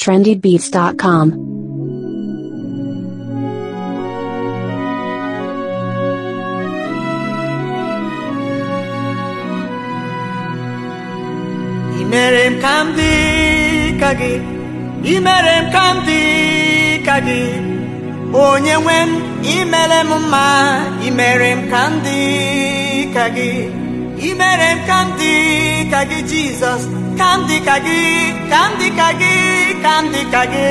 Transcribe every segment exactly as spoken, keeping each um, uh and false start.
trendy beats dot com. Imerem kandi kagi, imerem kandi kagi, onye nwem imerem ma, imerem kandi kagi, imerem kandi kagi Jesus, kandi kagi, kandi kagi, kandi kagi,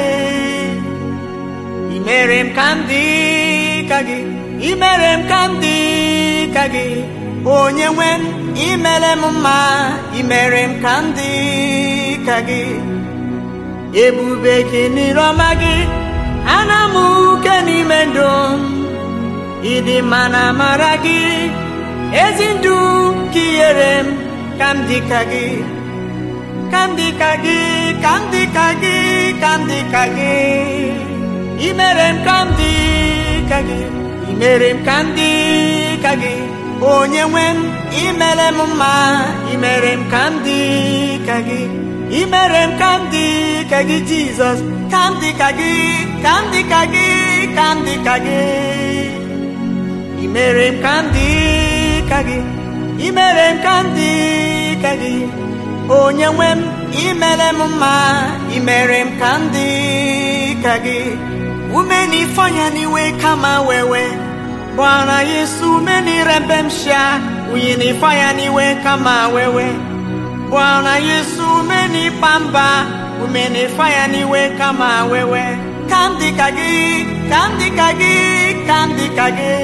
imerem kandi kagi, imerem kandi kagi, onye nwem imerem ma, imerem kandi kagi, ebube gị n'irọma gị ana m uke n'ime ndụ m, ịdị mma na amara gị ezi ndụ ka inyere m, ka m dị ka gị, ka m dị ka gị, ka m dị ka gị, ka m dị ka gị, imere m ka m dị ka gị, imere m ka m dị ka gị, onye nwe m imere m mma, imere m ka m dị ka gị, imere m ka m dị ka gị Jesus, ka m dị ka gị, ka m dị ka gị, ka m dị ka gị, imere m ka m dị ka gị, imere m ka m dị ka gị, onye nwe m imere m mma, imere m ka m dị ka gị, ume n'ifanya n'iwe kama wewe Bwana Yesu umenirembemsha, umenifanya niwe kama wewe. Bwana Yesu umenipamba, umenifanya niwe kama wewe. Kandi kagi, kandi kagi, kandi kagi,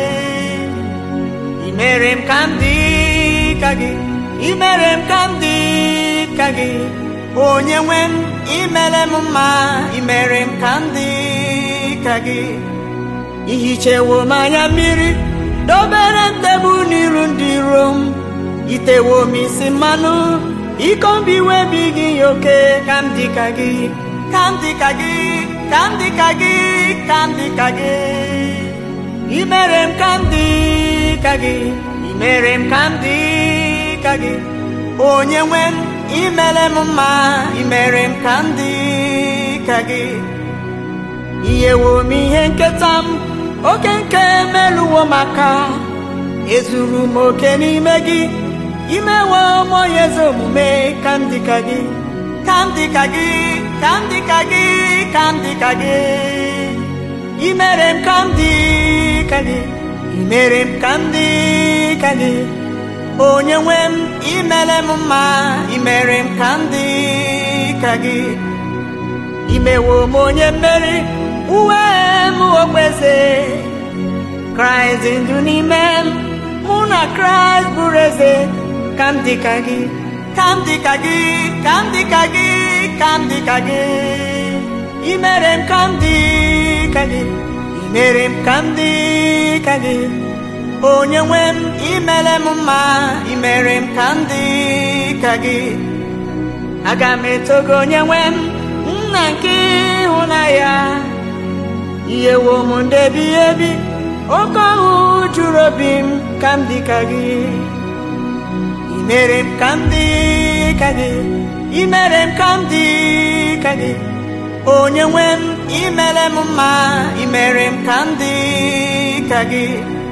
imerem kandi kagi, imerem kandi kagi, onye nwem imerem mma, imerem kandi kagi. Ihichewo manya mmiri dobere ntebu n'iru ndị iro m, itewo m isi mmanụ ikombi webighị oke, ka m dị ka gị, ka m dị ka gị, ka m dị ka gị, ka m dị ka gị, imere m ka m dị ka gị, imere m ka m dị ka gị, onye nwe m imere m mma, imere m ka m dị ka gị, iyewo m ihe nketa m oke nke meluwo maka, ezuru m oke n'ime gị, imewo m onye ezi omume, ka m dị ka gị, ka m dị ka gị, ka m dị ka gị, ka m dị ka gị, imere m ka m dị ka gị, imere m ka m dị ka gị, onye nwe m imere m mma, imere m ka m dị ka gị, imewo m onye mmeri, uwe m okpeze, Kraịst dị ndụ n'ime m, mụ na Kraịst bụrụ eze, ka m dị ka gị, ka m dị ka gị, ka m dị ka gị, ka m dị ka gị, imere m ka m dị ka gị, imere m ka m dị ka gị, onye nwe m imere m mma, imere m ka m dị ka gị, aga m eto gị onye nwe m, nna nke ịhụnanya, iyewo m ndebi ebi, oke ọhụ juru obi m, ka m dị ka gị, imere m ka m dị ka gị, imere m ka m dị ka gị, onye nwe m imere m mma, imere m ka m dị ka gị,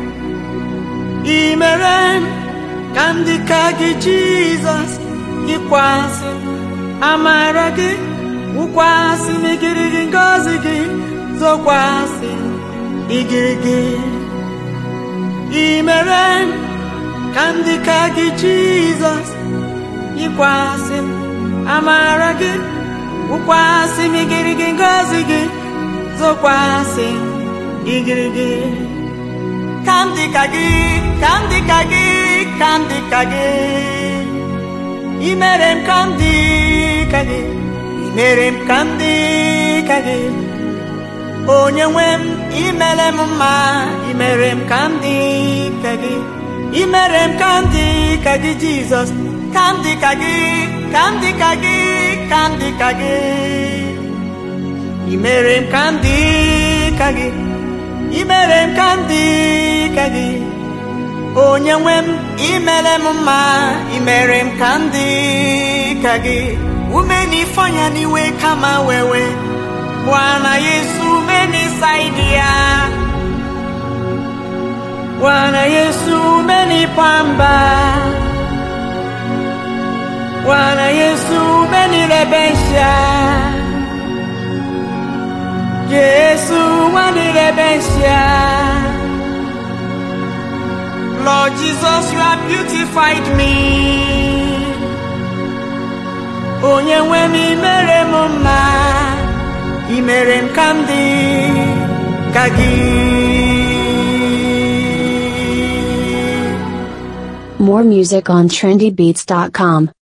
imere m ka m dị ka gị Jesus, ịkwasị amara gị, wụkwasị n'igirigi ngọzi gị, zokwasị igirigi, imere m ka m dị ka gị Jesus, ịkwasị amara gị, wụkwasị igirigi ngọzi gị, zokwasị igirigi, ka m dị ka gị, ka m dị ka gị, ka m dị ka gị, imere m ka m dị ka gị, imere m ka m dị ka gị, onye nwe m imere m mma, imere m ka m dị ka gị, imere m ka m dị ka gị Jesus, ka m dị ka gị, ka m dị ka gị, ka m dị ka gị, imere m ka m dị ka gị, imere m ka m dị ka gị, onye nwe m imere m mma, imere m ka m dị ka gị, ume n'ifanya n'iwe kama wewe Bwana Yesu umenisaidia, Bwana Yesu umenipamba, Bwana Yesu umenirebesha, Yesu wanirebesha. Lord Jesus, you have beautified me. Onye nwe m imere m mma, imere m ka m dị ka gị. More music on trendy beats dot com.